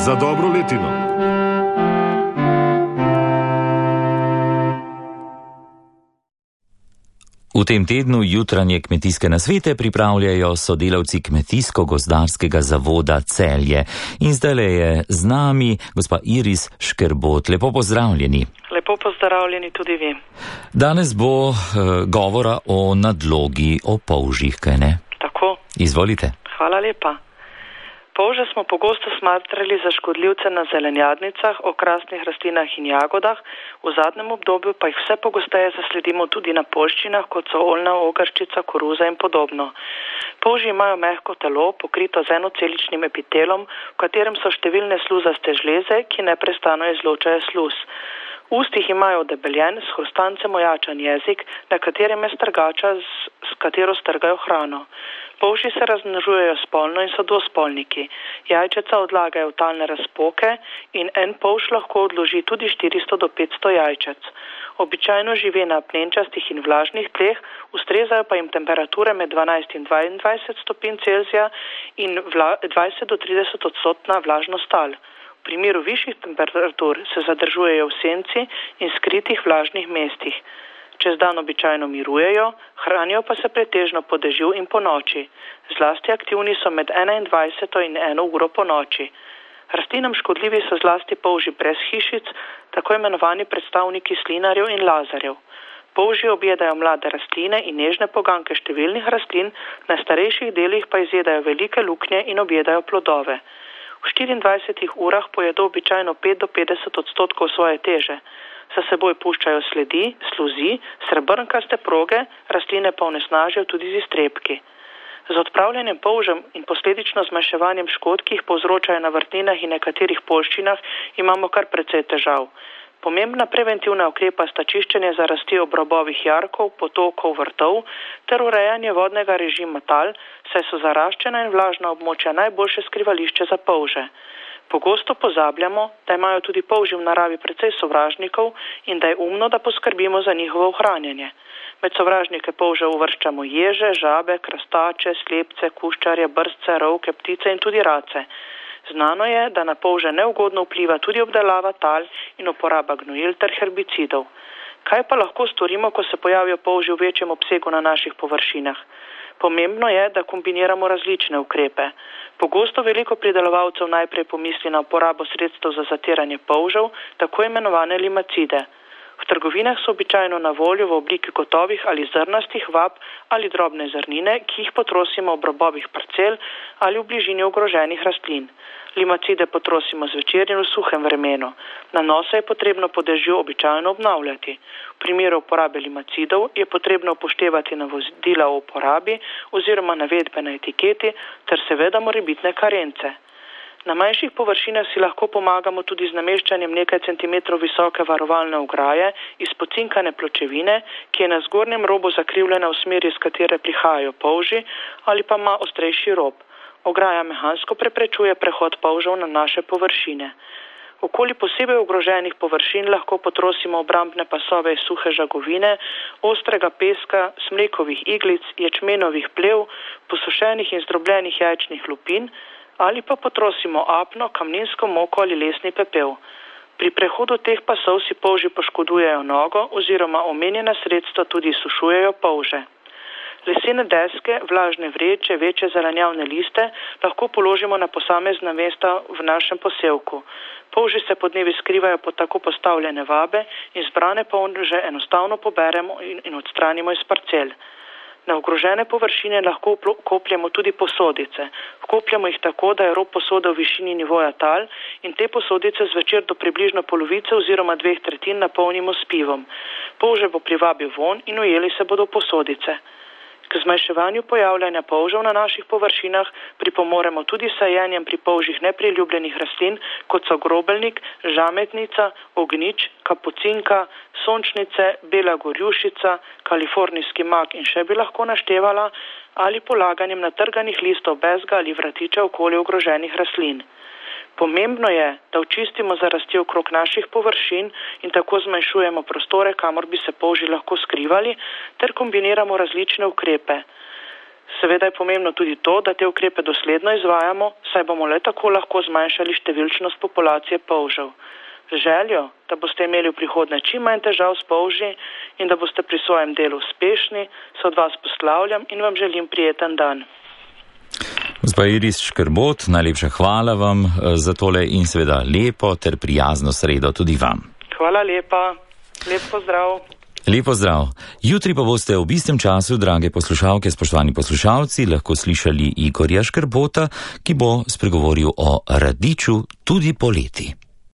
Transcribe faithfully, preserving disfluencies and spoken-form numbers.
za dobro letino. V tem tednu jutranje kmetijske nasvete pripravljajo sodelavci Kmetijsko-gozdarskega zavoda Celje. In zdajle je z nami gospa Iris Škerbot. Lepo pozdravljeni. Lepo pozdravljeni tudi vi. Danes bo uh, govora o nadlogi, o polžih, kaj ne? Tako. Izvolite. Hvala lepa. Polže smo pogosto smatrali za škodljivce na zelenjadnicah, okrasnih rastlinah in jagodah, v zadnjem obdobju pa jih vse pogosteje zasledimo tudi na poljščinah, kot so oljna ogrščica, koruza in podobno. Polži imajo mehko telo, pokrito z enoceličnim epitelom, v katerem so številne sluzaste žleze, ki neprestano izločajo sluz. V ustih imajo debeljen, s hrustancem ojačan jezik, na katerem je strgača, s, s katero strgajo hrano. Polži se razmnožujejo spolno in so dvospolniki. Jajčeca odlagajo v talne razpoke in en polž lahko odloži tudi štiristo do petsto jajčec. Običajno živi na apnenčastih in vlažnih tleh, ustrezajo pa jim temperature med dvanajst in dvaindvajset stopinj Celzija in vla, dvajset do trideset odstotna vlažnost tal. V primeru višjih temperatur se zadržujejo v senci in skritih vlažnih mestih. Čez dan običajno mirujejo, hranijo pa se pretežno po dežju in po noči. Zlasti aktivni so med enaindvajseto in eno uro po noči. Rastlinam škodljivi so zlasti polži brez hišic, tako imenovani predstavniki slinarjev in lazarjev. Polži objedajo mlade rastline in nežne poganke številnih rastlin, na starejših delih pa izjedajo velike luknje in objedajo plodove. V štiriindvajsetih urah pojedo običajno pet do petdeset odstotkov svoje teže. Za seboj puščajo sledi, sluzi, srebrnkaste proge, rastline pa onesnažijo tudi z iztrebki. Z odpravljanjem polžem in posledično zmanjševanjem škod, ki jih povzročajo na vrtninah in nekaterih poljščinah, imamo kar precej težav. Pomembna preventivna ukrepa sta čiščenje za rasti ob robovih jarkov, potokov, vrtov ter urejanje vodnega režima tal, saj so zaraščena in vlažna območja najboljše skrivališče za polže. Pogosto pozabljamo, da imajo tudi polži v naravi precej sovražnikov in da je umno, da poskrbimo za njihovo ohranjanje. Med sovražnike polže uvrščamo ježe, žabe, krastače, slepce, kuščarje, brzce, rovke, ptice in tudi race. Znano je, da na polže neugodno vpliva tudi obdelava tal in uporaba gnojil ter herbicidov. Kaj pa lahko storimo, ko se pojavijo polži v večjem obsegu na naših površinah? Pomembno je, da kombiniramo različne ukrepe. Pogosto veliko pridelovalcev najprej pomisli na uporabo sredstev za zatiranje polžev, tako imenovane limacide. V trgovinah so običajno na voljo v obliki gotovih ali zrnastih vab ali drobne zrnine, ki jih potrosimo ob robovih parcel ali v bližini ogroženih rastlin. Limacide potrosimo zvečer in v suhem vremenu. Nanose je potrebno po dežju običajno obnavljati. V primeru uporabe limacidov je potrebno upoštevati navodila o uporabi oziroma navedbe na etiketi ter seveda morebitne karence. Na manjših površinah si lahko pomagamo tudi z nameščanjem nekaj centimetrov visoke varovalne ograje iz pocinkane pločevine, ki je na zgornjem robu zakrivljena v smeri, iz katere prihajajo polži, ali pa ima ostrejši rob. Ograja mehansko preprečuje prehod polžev na naše površine. Okoli posebej ogroženih površin lahko potrosimo obrambne pasove iz suhe žagovine, ostrega peska, smrekovih iglic, ječmenovih plev, posušenih in zdrobljenih jajčnih lupin, ali pa potrosimo apno, kamninsko moko ali lesni pepel. Pri prehodu teh pasov si polži poškodujejo nogo oziroma omenjena sredstva tudi sušujejo polže. Lesene deske, vlažne vreče, večje zelenjavne liste lahko položimo na posamezna mesta v našem posevku. Polži se podnevi skrivajo pod tako postavljene vabe in zbrane polže enostavno poberemo in, in odstranimo iz parcel. Na ogrožene površine lahko kopljemo tudi posodice. Vkopljamo jih tako, da je rob posode v višini nivoja tal in te posodice zvečer do približno polovice oziroma dveh tretjin napolnimo s pivom. Polže bo privabil vonj in ujeli se bodo posodice. K zmanjševanju pojavljanja polžev na naših površinah pripomoremo tudi sajenjem pri polžih nepriljubljenih rastlin, kot so grobelnik, žametnica, ognjič, kapucinka, sončnice, bela gorjušica, kalifornijski mak in še bi lahko naštevala, ali polaganjem natrganih listov bezga ali vratiča okoli ogroženih rastlin. Pomembno je, da očistimo zarasti okrog naših površin in tako zmanjšujemo prostore, kamor bi se polži lahko skrivali, ter kombiniramo različne ukrepe. Seveda je pomembno tudi to, da te ukrepe dosledno izvajamo, saj bomo le tako lahko zmanjšali številčnost populacije polžev. Željo, da boste imeli v prihodnje čim manj težav s polži in da boste pri svojem delu uspešni, se od vas poslavljam in vam želim prijeten dan. Gospa Iris Škerbot, najlepša hvala vam za tole in seveda lepo ter prijazno sredo tudi vam. Hvala lepa. Lep pozdrav. Lep pozdrav. Jutri pa boste ob istem času, drage poslušalke, spoštovani poslušalci, lahko slišali Igorja Škerbota, ki bo spregovoril o radiču tudi poleti.